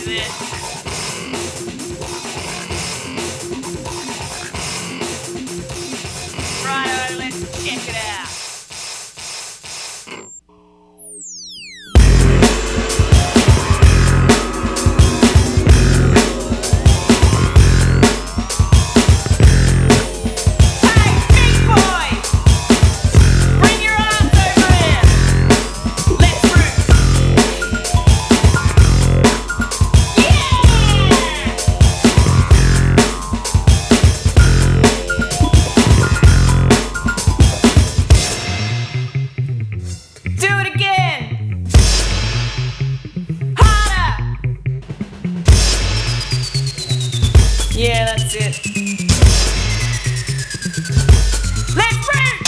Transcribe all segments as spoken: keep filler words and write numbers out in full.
Yeah, that's it. Let's root!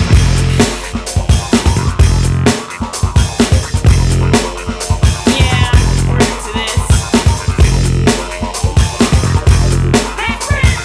Yeah, we're into this. Let's root!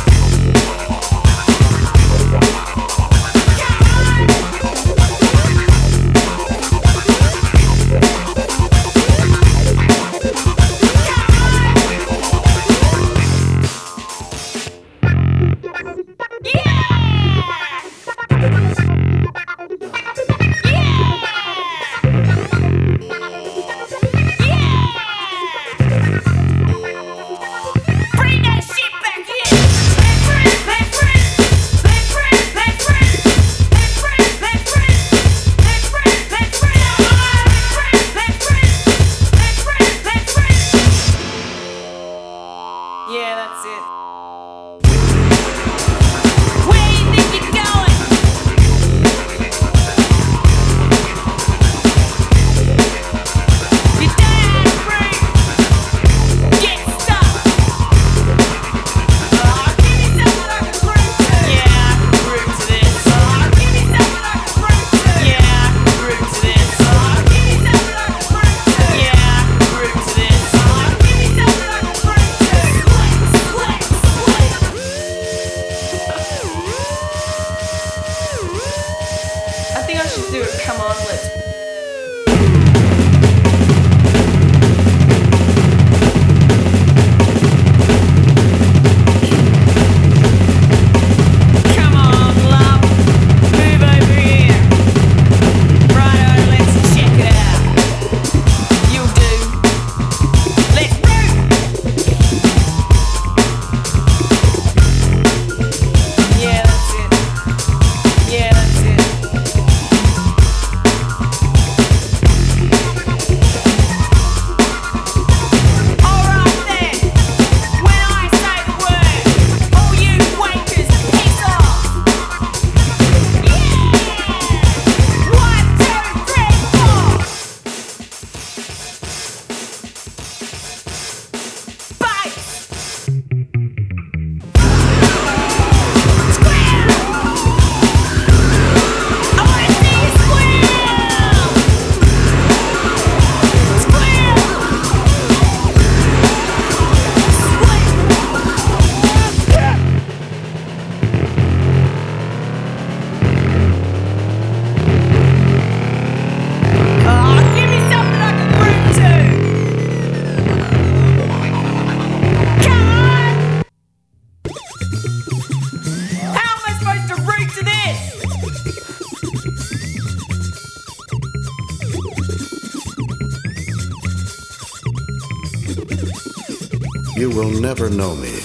Yeah, that's it. Where do you think you're going? You don't have to root. Get stuck. Oh, give me something I can root to. Yeah, I can root to this. Oh, give me something I can root to. Yeah, I can root to this. Oh, give me something I can root to. Yeah, I can root to this. Oh, give me something I can root to. I think I should do it. Come on, let's. Come on, love. Move over here. Righto, let's check it out. You'll do. Let's root. Yeah, that's it. Yeah, that's it. Alright then, when I say the word, all you wankers piss off. Yeah! One, two, three, four. Bass. Squeal! I wanna see you squeal! Squeal! Oh, give me something I can root to! Come on! How am I supposed to root to this? You will never know me.